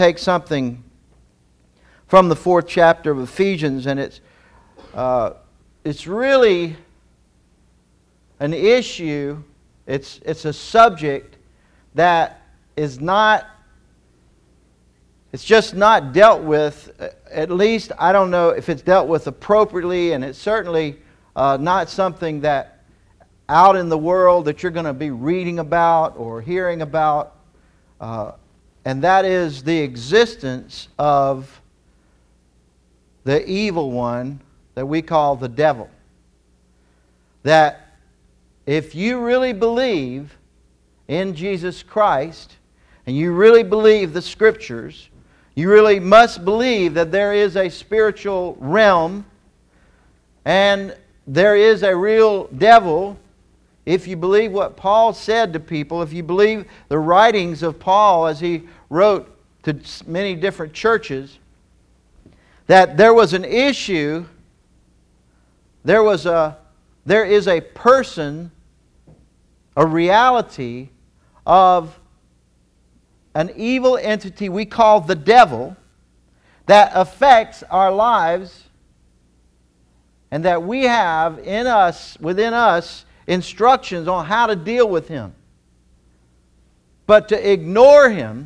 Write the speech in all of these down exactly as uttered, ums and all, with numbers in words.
take something from the fourth chapter of Ephesians, and it's uh, it's really an issue. It's it's a subject that is not. It's just not dealt with. At least I don't know if it's dealt with appropriately, and it's certainly uh, not something that out in the world that you're going to be reading about or hearing about. Uh, and that is the existence of the evil one that we call the devil. That if you really believe in Jesus Christ, and you really believe the Scriptures, you really must believe that there is a spiritual realm and there is a real devil. If you believe what Paul said to people, if you believe the writings of Paul as he wrote to many different churches, that there was an issue, there was a, there is a person, a reality of an evil entity we call the devil that affects our lives, and that we have in us, within us, instructions on how to deal with him. But to ignore him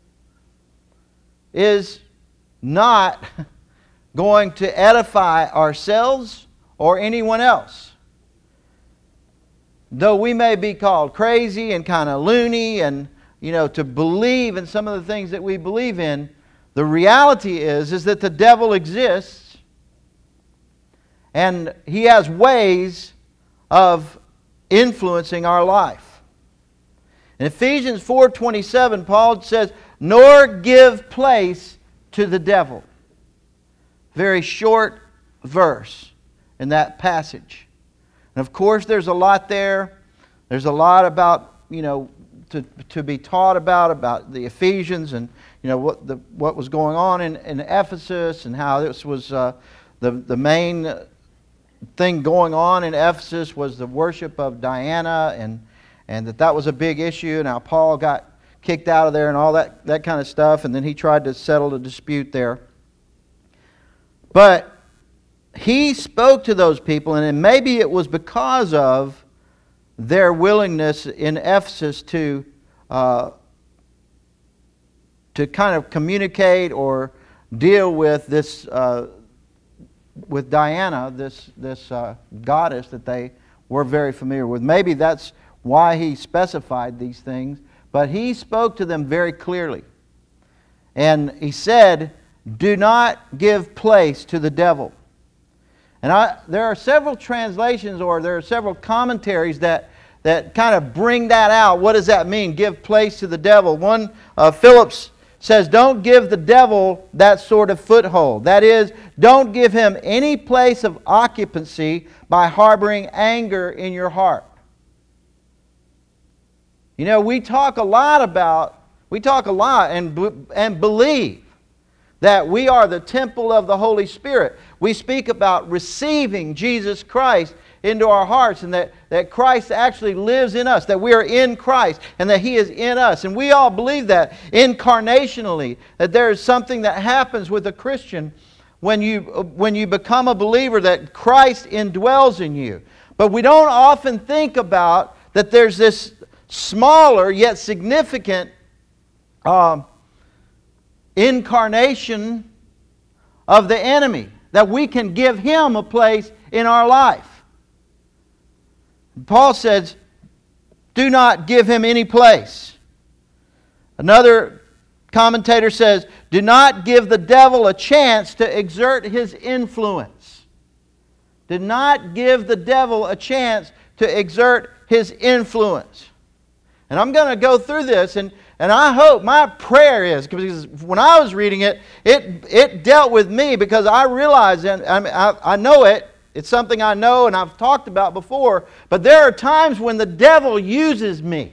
is not going to edify ourselves or anyone else. Though we may be called crazy and kind of loony and, you know, to believe in some of the things that we believe in, the reality is, is that the devil exists and he has ways of influencing our life. In Ephesians four twenty-seven, Paul says, "Nor give place to the devil." Very short verse in that passage. And of course there's a lot there. There's a lot about, you know, to, to be taught about, about the Ephesians and, you know, what the what was going on in, in Ephesus and how this was uh, the, the main thing going on in Ephesus was the worship of Diana, and and that that was a big issue. Now Paul got kicked out of there and all that, that kind of stuff, and then he tried to settle the dispute there. But he spoke to those people, and maybe it was because of their willingness in Ephesus to uh, to kind of communicate or deal with this uh, with Diana, this this uh, goddess that they were very familiar with. Maybe that's why he specified these things, but he spoke to them very clearly. And he said, "Do not give place to the devil." And I, there are several translations, or there are several commentaries that, that kind of bring that out. What does that mean, give place to the devil? One, uh, Phillips says, "Don't give the devil that sort of foothold." That is, don't give him any place of occupancy by harboring anger in your heart. You know, we talk a lot about, we talk a lot and, and believe that we are the temple of the Holy Spirit. We speak about receiving Jesus Christ into our hearts, and that, that Christ actually lives in us, that we are in Christ, and that He is in us. And we all believe that incarnationally, that there is something that happens with a Christian when you, when you become a believer, that Christ indwells in you. But we don't often think about that there's this smaller yet significant um, incarnation of the enemy, that we can give him a place in our life. Paul says, do not give him any place. Another commentator says, do not give the devil a chance to exert his influence. Do not give the devil a chance to exert his influence. And I'm going to go through this, and, and I hope, my prayer is, because when I was reading it, it, it dealt with me, because I realize, and I, mean, I, I know it, it's something I know and I've talked about before, but there are times when the devil uses me.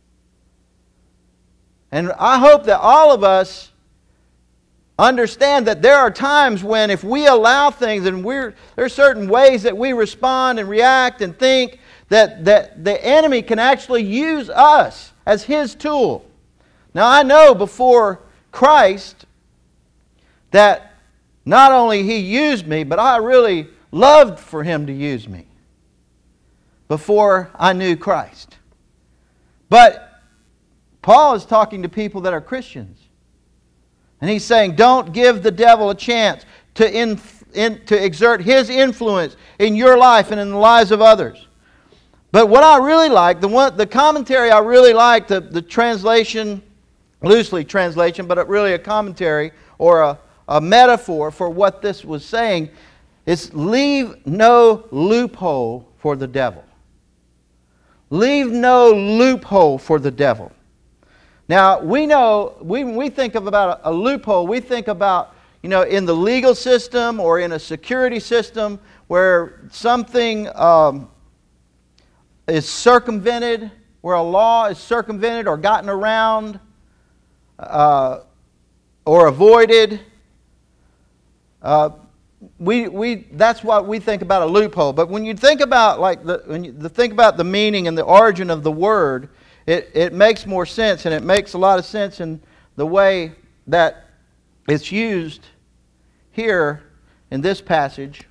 And I hope that all of us understand that there are times when if we allow things, and we're, there are certain ways that we respond and react and think, that, that the enemy can actually use us as his tool. Now I know before Christ that not only He used me, but I really loved for Him to use me before I knew Christ. But Paul is talking to people that are Christians. And he's saying, don't give the devil a chance to, in, in, to exert his influence in your life and in the lives of others. But what I really like, the one, the commentary I really like, the, the translation, loosely translation, but really a commentary or a, a metaphor for what this was saying, is leave no loophole for the devil. Leave no loophole for the devil. Now, we know, we, when we think of about a, a loophole, we think about, you know, in the legal system or in a security system where something um, is circumvented, where a law is circumvented or gotten around uh, or avoided. Uh, we, we, that's what we think about a loophole. But when you think about, like, the, when you think about the meaning and the origin of the word, It, it makes more sense, and it makes a lot of sense in the way that it's used here in this passage.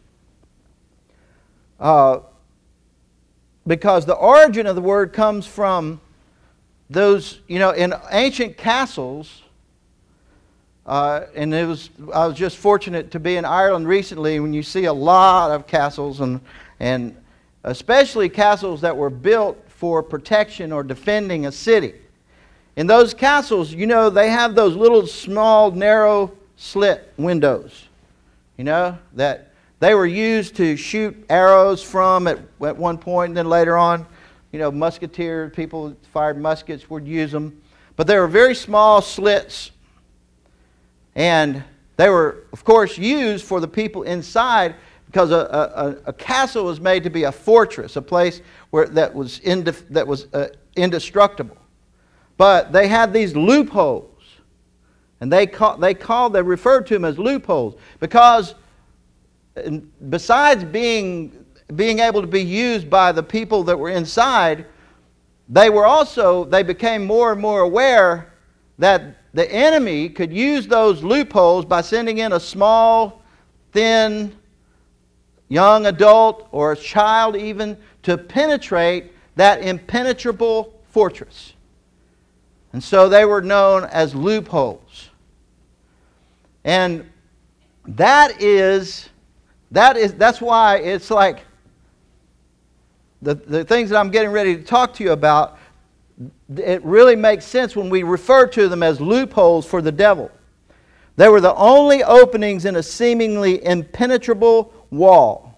Uh, because the origin of the word comes from those, you know, in ancient castles, uh, and it was, I was just fortunate to be in Ireland recently when you see a lot of castles, and, and especially castles that were built for protection or defending a city. In those castles, you know, they have those little small narrow slit windows, you know, that they were used to shoot arrows from at, at one point, and then later on, you know, musketeers, people who fired muskets would use them. But they were very small slits, and they were, of course, used for the people inside, because a, a, a castle was made to be a fortress, a place where that was indef, that was uh, indestructible. But they had these loopholes, and they call, they called they referred to them as loopholes because, besides being being able to be used by the people that were inside, they were also they became more and more aware that the enemy could use those loopholes by sending in a small, thin, young adult or a child even to penetrate that impenetrable fortress. And so they were known as loopholes. And that is that is that's why it's like the, the things that I'm getting ready to talk to you about, it really makes sense when we refer to them as loopholes for the devil. They were the only openings in a seemingly impenetrable wall.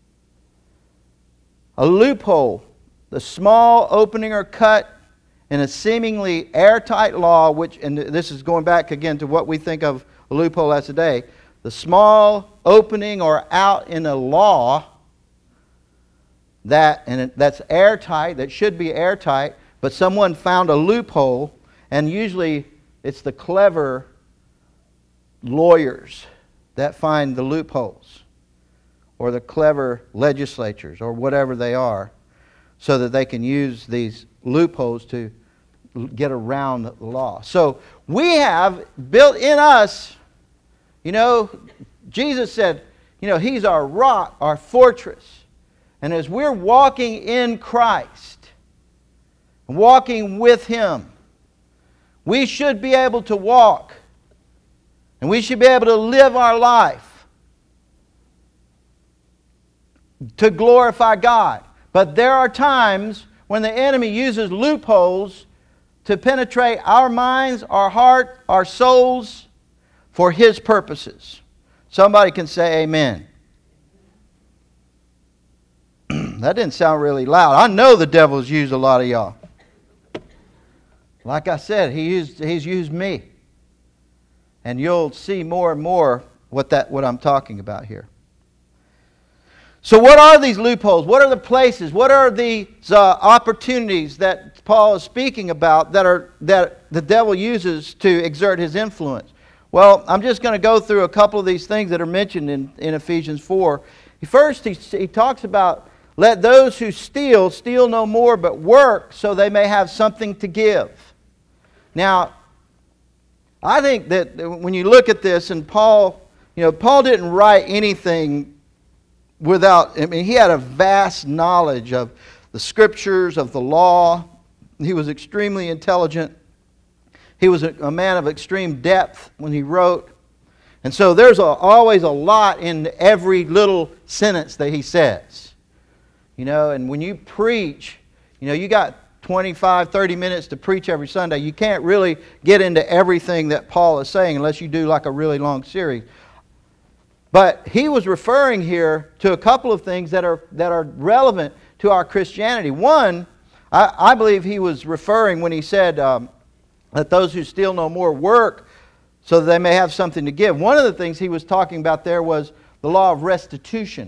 A loophole, the small opening or cut in a seemingly airtight law, which, and this is going back again to what we think of a loophole as today, the small opening or out in a law that, and that's airtight, that should be airtight, but someone found a loophole, and usually it's the clever lawyers that find the loopholes, or the clever legislatures, or whatever they are, so that they can use these loopholes to get around the law. So we have built in us, you know, Jesus said, you know, He's our rock, our fortress. And as we're walking in Christ, walking with Him, we should be able to walk, and we should be able to live our life to glorify God. But there are times when the enemy uses loopholes to penetrate our minds, our heart, our souls for his purposes. Somebody can say amen. That didn't sound really loud. I know the devil's used a lot of y'all. Like I said, he used, he's used me. And you'll see more and more what that what I'm talking about here. So what are these loopholes? What are the places? What are these uh, opportunities that Paul is speaking about that are that the devil uses to exert his influence? Well, I'm just going to go through a couple of these things that are mentioned in, in Ephesians four. First, he, he talks about, let those who steal, steal no more, but work so they may have something to give. Now, I think that when you look at this, and Paul, you know, Paul didn't write anything without, I mean, he had a vast knowledge of the Scriptures, of the law. He was extremely intelligent. He was a, a man of extreme depth when he wrote. And so there's a, always a lot in every little sentence that he says. You know, and when you preach, you know, you got twenty-five, thirty minutes to preach every Sunday. You can't really get into everything that Paul is saying unless you do like a really long series. But he was referring here to a couple of things that are that are relevant to our Christianity. One, I, I believe he was referring when he said um, that those who steal no more work so that they may have something to give. One of the things he was talking about there was the law of restitution.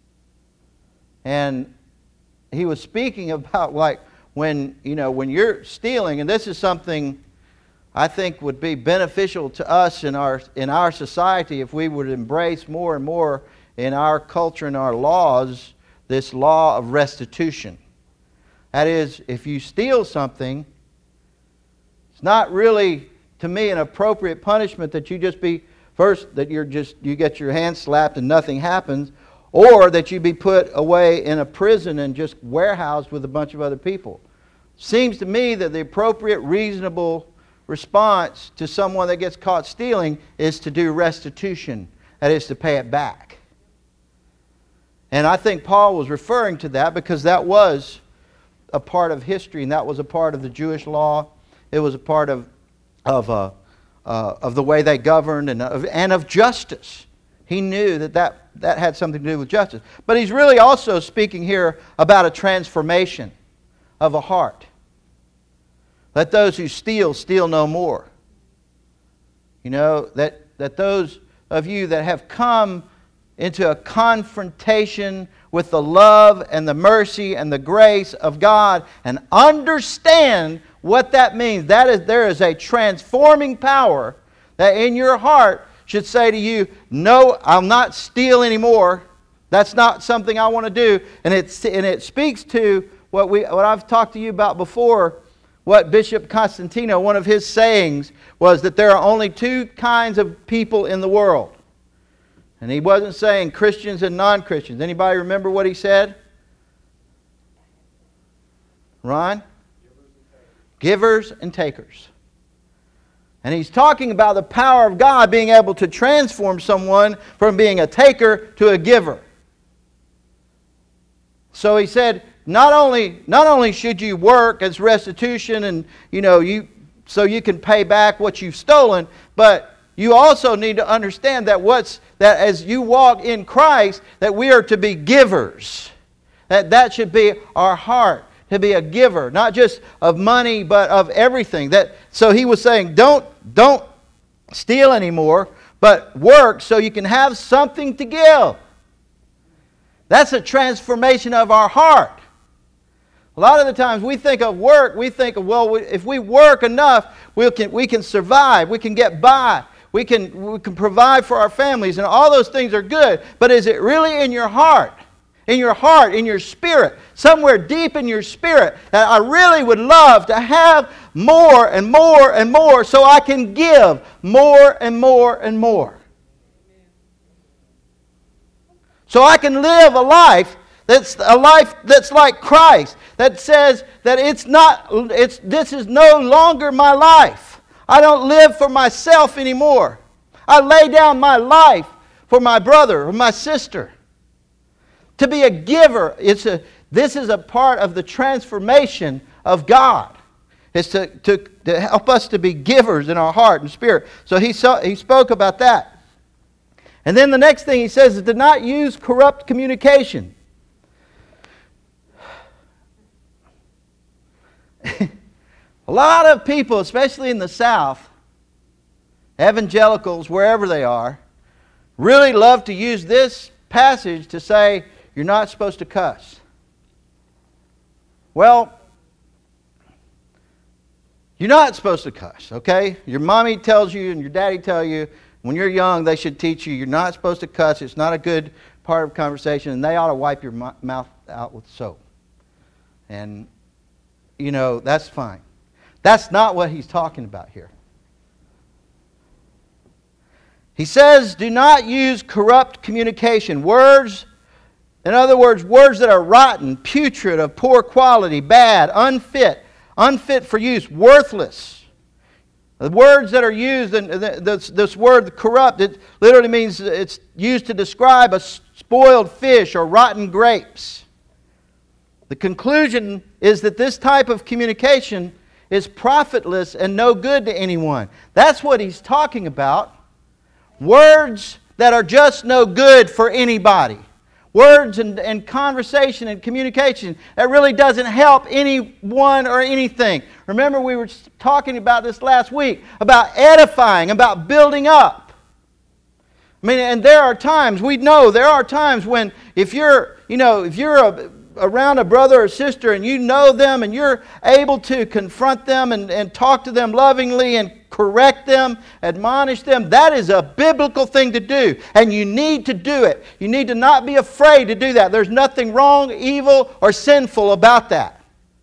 And he was speaking about like when, you know, when you're stealing, and this is something I think would be beneficial to us in our in our society if we would embrace more and more in our culture and our laws this law of restitution. That is, if you steal something, it's not really, to me, an appropriate punishment that you just be, first, that you're just you get your hand slapped and nothing happens, or that you be put away in a prison and just warehoused with a bunch of other people. Seems to me that the appropriate, reasonable response to someone that gets caught stealing is to do restitution. That is, to pay it back. And I think Paul was referring to that because that was a part of history, and that was a part of the Jewish law. It was a part of of uh, uh, of the way they governed and of, and of justice. He knew that, that that had something to do with justice. But he's really also speaking here about a transformation of a heart. Let those who steal, steal no more. You know, that, that those of you that have come into a confrontation with the love and the mercy and the grace of God and understand what that means. That is, there is a transforming power that in your heart should say to you, no, I'll not steal anymore. That's not something I want to do. And it, and it speaks to what, we, what I've talked to you about before, what Bishop Constantino, one of his sayings was that there are only two kinds of people in the world. And he wasn't saying Christians and non-Christians. Anybody remember what he said? Ron? Givers and takers. And he's talking about the power of God being able to transform someone from being a taker to a giver. So he said, not only not only should you work as restitution and you know you so you can pay back what you've stolen, but you also need to understand that what's that as you walk in Christ, that we are to be givers. That that should be our heart. To be a giver, not just of money, but of everything. That so he was saying, don't don't steal anymore, but work so you can have something to give. That's a transformation of our heart. A lot of the times we think of work, we think of, well, if we work enough, we can we can survive, we can get by, we can we can provide for our families, and all those things are good. But is it really in your heart? In your heart, in your spirit, somewhere deep in your spirit, that I really would love to have more and more and more so I can give more and more and more. So I can live a life that's a life that's like Christ, that says that it's not it's this is no longer my life. I don't live for myself anymore. I lay down my life for my brother or my sister. To be a giver, it's a, this is a part of the transformation of God. It's to, to, to help us to be givers in our heart and spirit. So he, saw, he spoke about that. And then the next thing he says is to not use corrupt communication. A lot of people, especially in the South, evangelicals, wherever they are, really love to use this passage to say, you're not supposed to cuss. Well, you're not supposed to cuss, okay? Your mommy tells you and your daddy tell you when you're young they should teach you you're not supposed to cuss. It's not a good part of conversation, and they ought to wipe your mouth out with soap. And, you know, that's fine. That's not what he's talking about here. He says, do not use corrupt communication. Words, in other words, words that are rotten, putrid, of poor quality, bad, unfit, unfit for use, worthless. The words that are used, and this, this word corrupt, it literally means it's used to describe a spoiled fish or rotten grapes. The conclusion is that this type of communication is profitless and no good to anyone. That's what he's talking about. Words that are just no good for anybody. Words and, and conversation and communication that really doesn't help anyone or anything. Remember, we were talking about this last week, about edifying, about building up. I mean, and there are times, we know there are times when if you're, you know, if you're a, around a brother or sister and you know them and you're able to confront them and, and talk to them lovingly and correct them, admonish them, that is a biblical thing to do. And you need to do it. You need to not be afraid to do that. There's nothing wrong, evil, or sinful about that.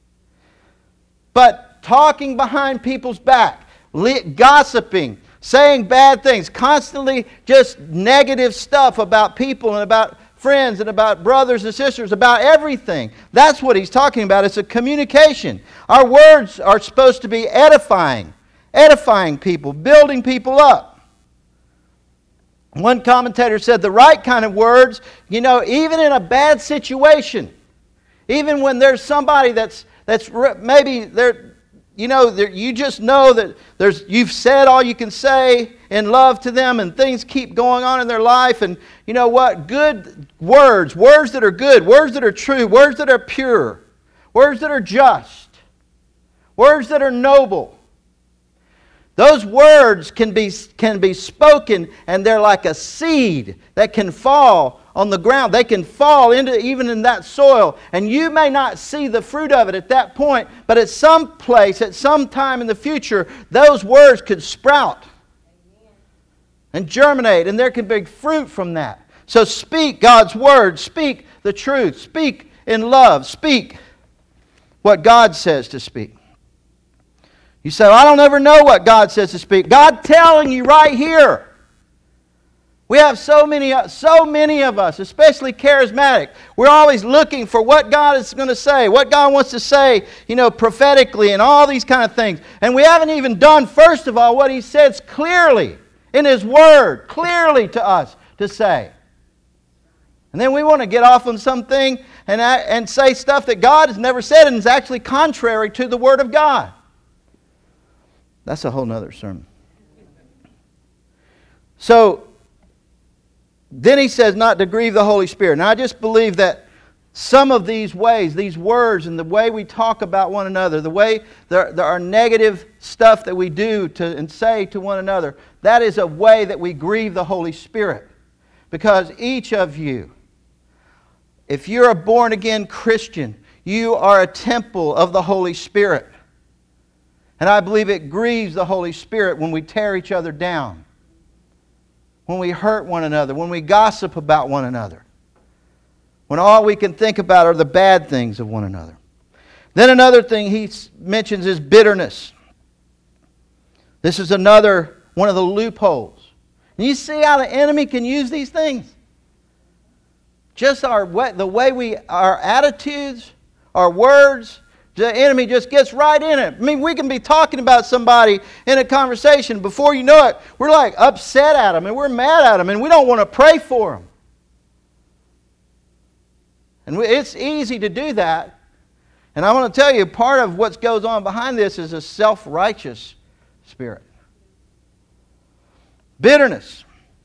But talking behind people's back, gossiping, saying bad things, constantly just negative stuff about people and about friends and about brothers and sisters, about everything. That's what he's talking about. It's a communication. Our words are supposed to be edifying, edifying people, building people up. One commentator said the right kind of words, you know, even in a bad situation, even when there's somebody that's that's maybe they're You know, you just know that there's you've said all you can say in love to them and things keep going on in their life. And you know what? Good words, words that are good, words that are true, words that are pure, words that are just, words that are noble. Those words can be, can be spoken, and they're like a seed that can fall on the ground. They can fall into even in that soil. And you may not see the fruit of it at that point, but at some place, at some time in the future, those words could sprout and germinate, and there can be fruit from that. So speak God's word. Speak the truth. Speak in love. Speak what God says to speak. You say, well, I don't ever know what God says to speak. God telling you right here. We have so many, so many of us, especially charismatic. We're always looking for what God is going to say, what God wants to say, you know, prophetically and all these kind of things. And we haven't even done, first of all, what He says clearly in His Word, clearly to us to say. And then we want to get off on something and, and say stuff that God has never said and is actually contrary to the Word of God. That's a whole nother sermon. So, then he says not to grieve the Holy Spirit. Now I just believe that some of these ways, these words and the way we talk about one another, the way there, there are negative stuff that we do to, and say to one another, that is a way that we grieve the Holy Spirit. Because each of you, if you're a born-again Christian, you are a temple of the Holy Spirit. And I believe it grieves the Holy Spirit when we tear each other down, when we hurt one another, when we gossip about one another, when all we can think about are the bad things of one another. Then another thing he mentions is bitterness. This is another one of the loopholes. And you see how the enemy can use these things? Just our the way we, our attitudes, our words, the enemy just gets right in it. I mean, we can be talking about somebody in a conversation. Before you know it, we're like upset at them and we're mad at them and we don't want to pray for them. And it's easy to do that. And I want to tell you, part of what goes on behind this is a self-righteous spirit. Bitterness.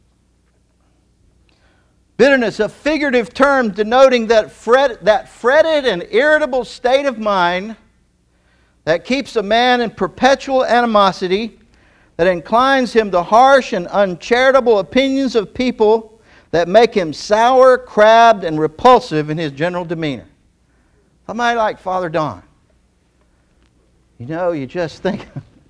Bitterness, a figurative term denoting that, fret, that fretted and irritable state of mind that keeps a man in perpetual animosity, that inclines him to harsh and uncharitable opinions of people that make him sour, crabbed, and repulsive in his general demeanor. Somebody like Father Don. You know, you just think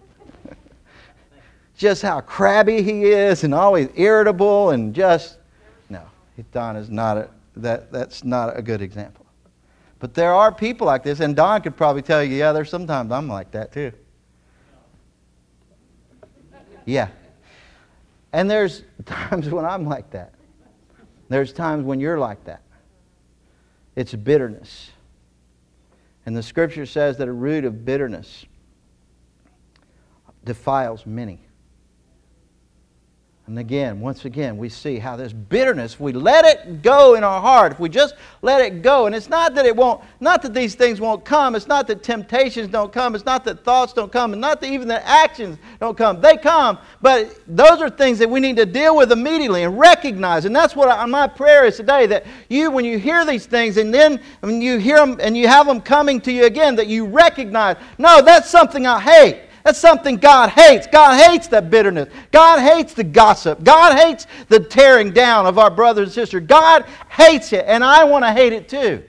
just how crabby he is and always irritable and just... Don is not a, that, that's not a good example. But there are people like this, and Don could probably tell you, yeah, there's sometimes I'm like that too. Yeah. And there's times when I'm like that. There's times when you're like that. It's bitterness. And the Scripture says that a root of bitterness defiles many. And again, once again, we see how this bitterness, if we let it go in our heart, if we just let it go, and it's not that it won't, not that these things won't come, it's not that temptations don't come, it's not that thoughts don't come, and not that even the actions don't come. They come, but those are things that we need to deal with immediately and recognize. And that's what I, my prayer is today, that you, when you hear these things, and then when you hear them and you have them coming to you again, that you recognize, no, that's something I hate. That's something God hates. God hates that bitterness. God hates the gossip. God hates the tearing down of our brothers and sisters. God hates it, and I want to hate it too.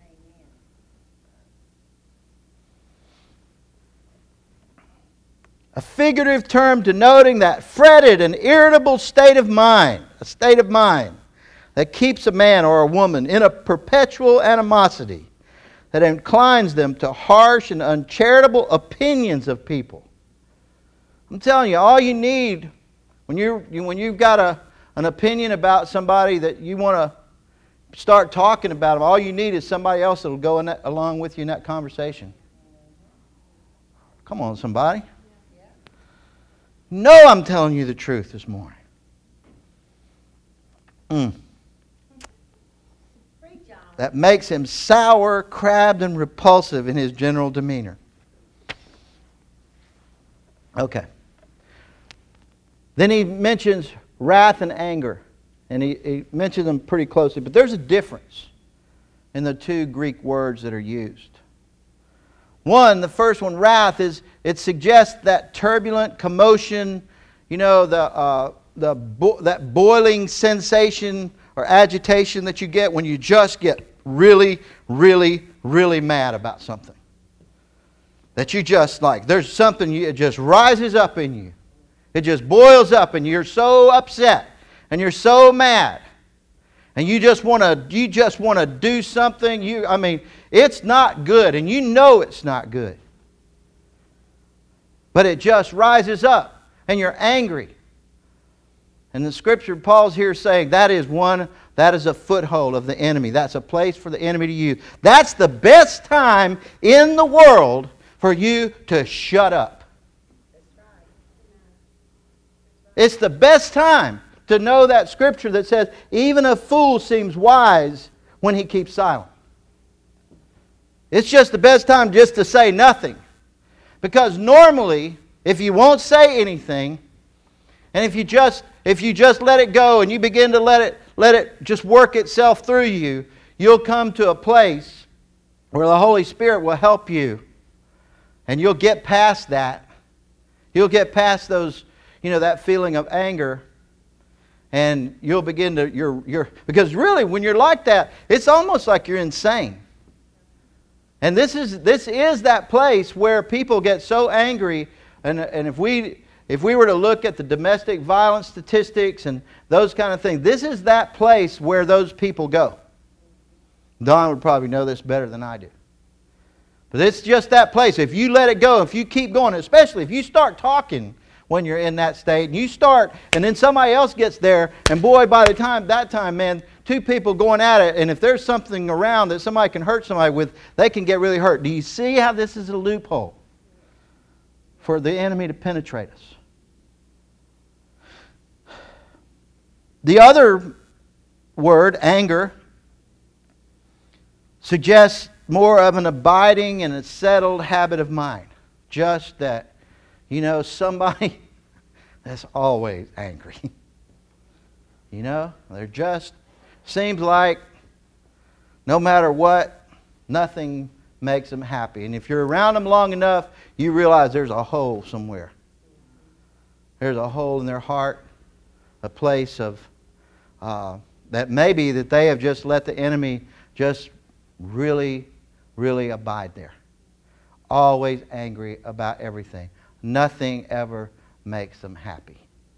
A figurative term denoting that fretted and irritable state of mind, a state of mind that keeps a man or a woman in a perpetual animosity, that inclines them to harsh and uncharitable opinions of people. I'm telling you, all you need when you when you've got a an opinion about somebody that you want to start talking about them, all you need is somebody else that will go in that, along with you in that conversation. Come on, somebody. No, I'm telling you the truth this morning. Mm. That makes him sour, crabbed, and repulsive in his general demeanor. Okay. Then he mentions wrath and anger. And he, he mentions them pretty closely. But there's a difference in the two Greek words that are used. One, the first one, wrath, is it suggests that turbulent commotion, you know, the uh, the bo- that boiling sensation or agitation that you get when you just get really, really, really mad about something. That you just like, there's something, you, it just rises up in you. It just boils up and you're so upset and you're so mad. And you just want to you just want to do something. You I mean, it's not good and you know it's not good. But it just rises up and you're angry. And the Scripture, Paul's here saying that is one, that is a foothold of the enemy. That's a place for the enemy to use. That's the best time in the world for you to shut up. It's the best time to know that Scripture that says, even a fool seems wise when he keeps silent. It's just the best time just to say nothing. Because normally, if you won't say anything, and if you just if you just let it go and you begin to let it let it just work itself through you, you'll come to a place where the Holy Spirit will help you, and you'll get past that. You'll get past those, you know, that feeling of anger, and you'll begin to you're you're because really when you're like that, it's almost like you're insane. And this is this is that place where people get so angry, and and if we If we were to look at the domestic violence statistics and those kind of things, this is that place where those people go. Don would probably know this better than I do. But it's just that place. If you let it go, if you keep going, especially if you start talking when you're in that state, and you start, and then somebody else gets there, and boy, by the time, that time, man, two people going at it, and if there's something around that somebody can hurt somebody with, they can get really hurt. Do you see how this is a loophole for the enemy to penetrate us? The other word, anger, suggests more of an abiding and a settled habit of mind. Just that, you know, somebody that's always angry. You know, they're just, seems like no matter what, nothing makes them happy. And if you're around them long enough, you realize there's a hole somewhere. There's a hole in their heart, a place of Uh, that maybe that they have just let the enemy just really, really abide there. Always angry about everything. Nothing ever makes them happy.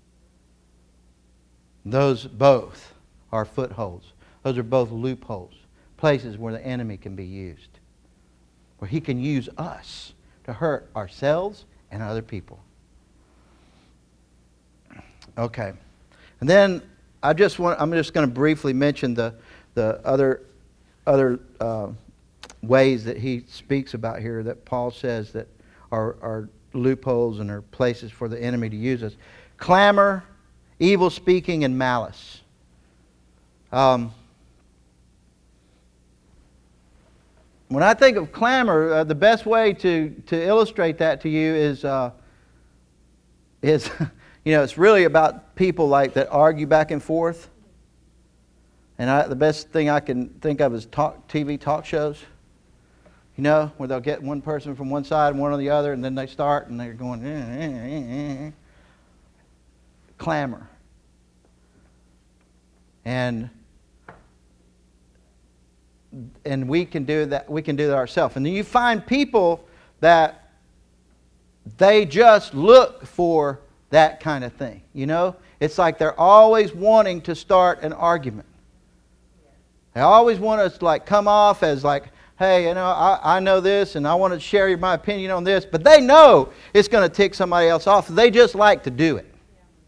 Those both are footholds. Those are both loopholes. Places where the enemy can be used. Where he can use us to hurt ourselves and other people. Okay. And then I just want, I'm just going to briefly mention the, the other, other uh, ways that he speaks about here that Paul says that are, are loopholes and are places for the enemy to use us. Clamor, evil speaking, and malice. Um, when I think of clamor, uh, the best way to, to illustrate that to you is, uh, is you know, it's really about people like that argue back and forth. And I, the best thing I can think of is talk, T V talk shows. You know, where they'll get one person from one side and one on the other, and then they start and they're going, eh, eh, eh, eh. Clamor. And and we can do that. We can do that ourselves. And then you find people that they just look for that kind of thing. You know, it's like they're always wanting to start an argument. They always want us to like come off as like, hey, you know, I, I know this and I want to share my opinion on this, but they know it's going to tick somebody else off. They just like to do it.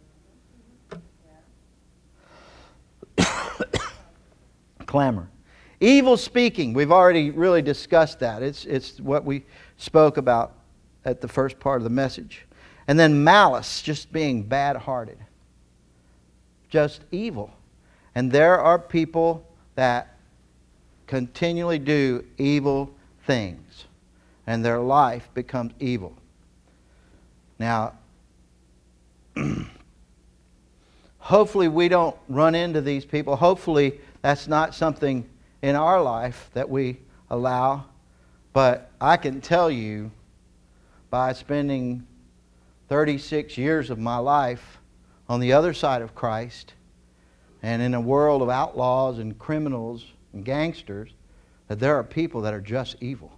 Clamor. Evil speaking, we've already really discussed that. It's, it's what we spoke about at the first part of the message. And then malice, just being bad-hearted. Just evil. And there are people that continually do evil things, and their life becomes evil. Now, hopefully we don't run into these people. Hopefully that's not something in our life that we allow. But I can tell you, by spending thirty-six years of my life on the other side of Christ, and in a world of outlaws and criminals and gangsters, that there are people that are just evil.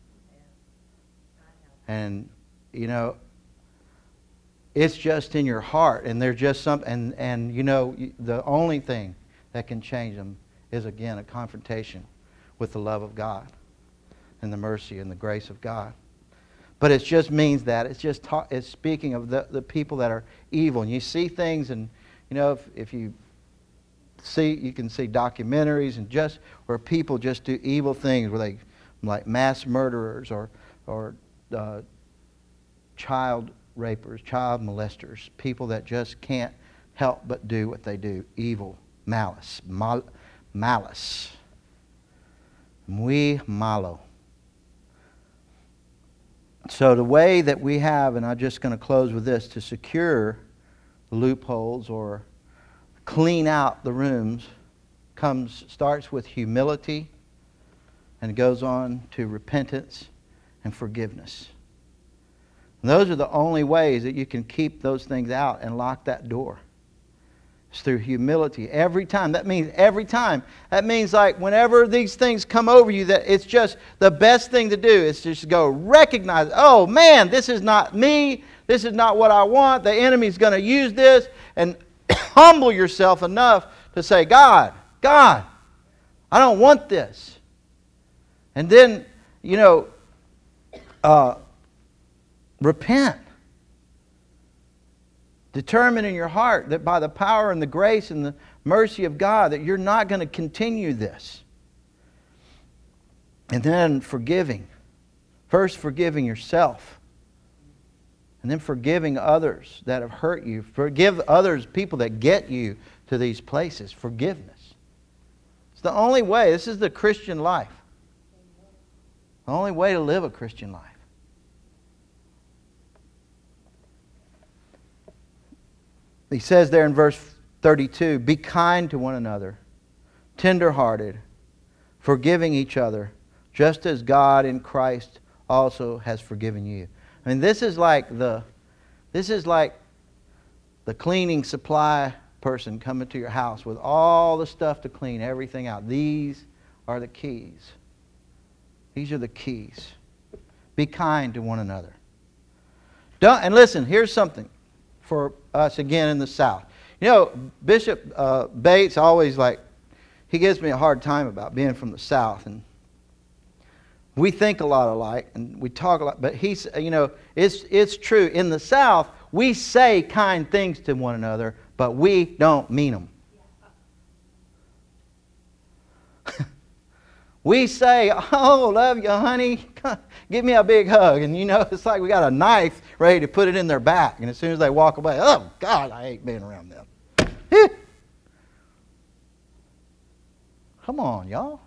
And, you know, it's just in your heart, and they're just some, and, and you know, the only thing that can change them is, again, a confrontation with the love of God and the mercy and the grace of God. But it just means that. It's just ta- it's speaking of the, the people that are evil. And you see things, and, you know, if, if you see, you can see documentaries and just where people just do evil things, where they, like mass murderers or, or uh, child rapers, child molesters, people that just can't help but do what they do. Evil, malice, mal- malice. Muy malo. So the way that we have, and I'm just going to close with this, to secure loopholes or clean out the rooms, comes starts with humility and goes on to repentance and forgiveness. And those are the only ways that you can keep those things out and lock that door. It's through humility. Every time. That means every time. That means like whenever these things come over you, that it's just the best thing to do is just go recognize, oh man, this is not me. This is not what I want. The enemy's going to use this. And humble yourself enough to say, God, God, I don't want this. And then, you know, uh, repent. Determine in your heart that by the power and the grace and the mercy of God that you're not going to continue this. And then forgiving. First forgiving yourself. And then forgiving others that have hurt you. Forgive others, people that get you to these places. Forgiveness. It's the only way. This is the Christian life. The only way to live a Christian life. He says there in verse thirty-two, be kind to one another, tender-hearted, forgiving each other, just as God in Christ also has forgiven you. I mean, this is like the, this is like the cleaning supply person coming to your house with all the stuff to clean everything out. These are the keys. These are the keys. Be kind to one another. Don't, and listen, here's something for us again in the South. You know, Bishop uh, Bates always like, he gives me a hard time about being from the South, and we think a lot alike and we talk a lot, but he's, you know, it's it's true. In the South, we say kind things to one another, but we don't mean them. We say, oh, love you, honey. Give me a big hug. And you know, it's like we got a knife ready to put it in their back. And as soon as they walk away, oh, God, I hate being around them. Come on, y'all.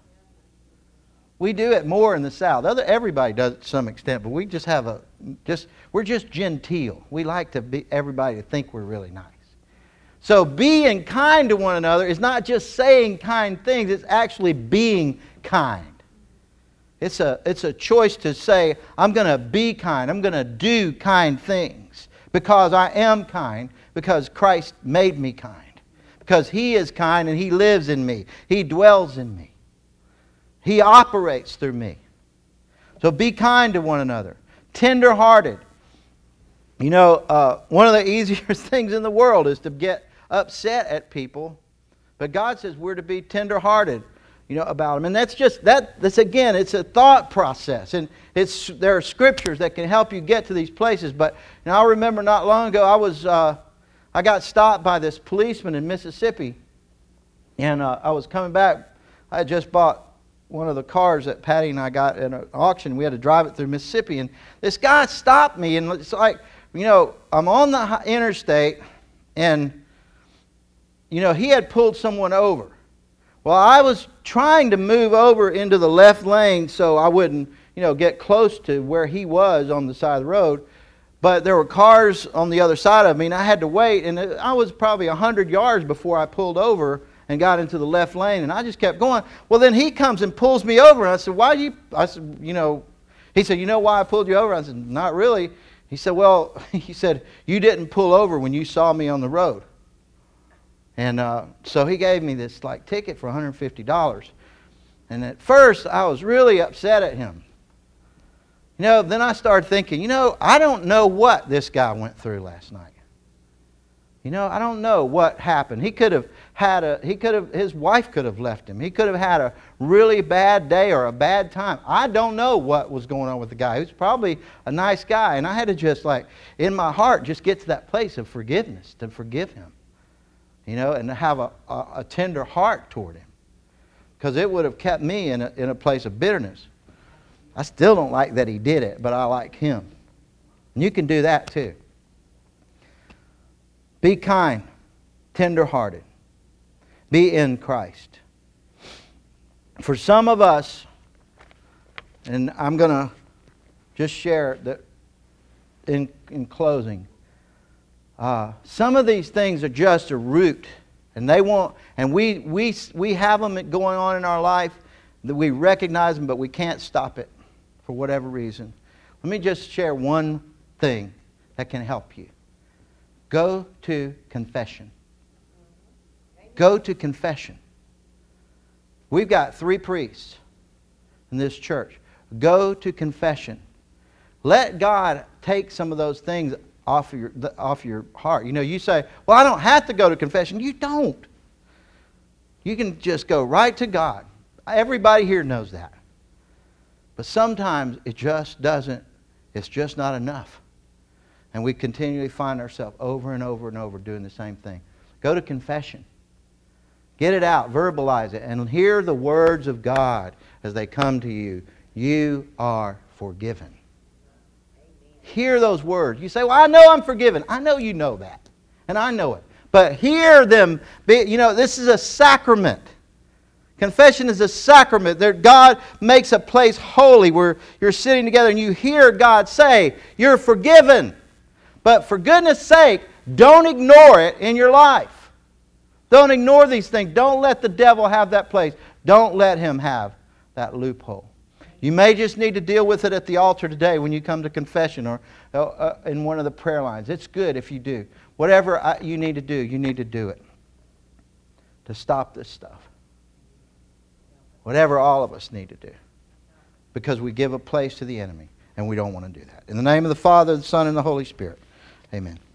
We do it more in the South. Other, everybody does it to some extent, but we just have a, just we're just genteel. We like to be everybody to think we're really nice. So being kind to one another is not just saying kind things, it's actually being kind. It's a, it's a choice to say, I'm going to be kind. I'm going to do kind things because I am kind, because Christ made me kind. Because He is kind and He lives in me. He dwells in me. He operates through me. So be kind to one another. Tender-hearted. You know, uh, one of the easiest things in the world is to get upset at people. But God says we're to be tender-hearted, you know, about them. And that's just, that. that's again, it's a thought process. And it's there are scriptures that can help you get to these places. But you know, I remember not long ago, I was, uh, I got stopped by this policeman in Mississippi. And uh, I was coming back. I had just bought one of the cars that Patty and I got at an auction. We had to drive it through Mississippi. And this guy stopped me. And it's like, you know, I'm on the interstate and you know, he had pulled someone over. Well, I was trying to move over into the left lane so I wouldn't, you know, get close to where he was on the side of the road. But there were cars on the other side of me, and I had to wait. And I was probably one hundred yards before I pulled over and got into the left lane. And I just kept going. Well, then he comes and pulls me over. And I said, why do you, I said, you know, he said, you know why I pulled you over? I said, not really. He said, well, he said, you didn't pull over when you saw me on the road. And uh, so he gave me this like ticket for one hundred fifty dollars. And at first I was really upset at him. You know, then I started thinking, you know, I don't know what this guy went through last night. You know, I don't know what happened. He could have had a, he could have, his wife could have left him. He could have had a really bad day or a bad time. I don't know what was going on with the guy. He was probably a nice guy. And I had to just like, in my heart, just get to that place of forgiveness, to forgive him. You know, and to have a, a, a tender heart toward him. Because it would have kept me in a, in a place of bitterness. I still don't like that he did it, but I like him. And you can do that too. Be kind, tender-hearted. Be in Christ. For some of us, and I'm going to just share that in, in closing, Uh, some of these things are just a root, and they won't. And we we we have them going on in our life that we recognize them, but we can't stop it for whatever reason. Let me just share one thing that can help you. Go to confession. Go to confession. We've got three priests in this church. Go to confession. Let God take some of those things off of your off your heart. You know, you say, well, I don't have to go to confession. You don't. You can just go right to God. Everybody here knows that. But sometimes it just doesn't, it's just not enough. And we continually find ourselves over and over and over doing the same thing. Go to confession. Get it out, verbalize it, and hear the words of God as they come to you. You are forgiven. Hear those words. You say, well, I know I'm forgiven. I know you know that. And I know it. But hear them. Be, you know, this is a sacrament. Confession is a sacrament. There, God makes a place holy where you're sitting together and you hear God say, you're forgiven. But for goodness sake, don't ignore it in your life. Don't ignore these things. Don't let the devil have that place. Don't let him have that loophole. You may just need to deal with it at the altar today when you come to confession or uh, in one of the prayer lines. It's good if you do. Whatever I, you need to do, you need to do it to stop this stuff. Whatever all of us need to do. Because we give a place to the enemy, and we don't want to do that. In the name of the Father, the Son, and the Holy Spirit. Amen.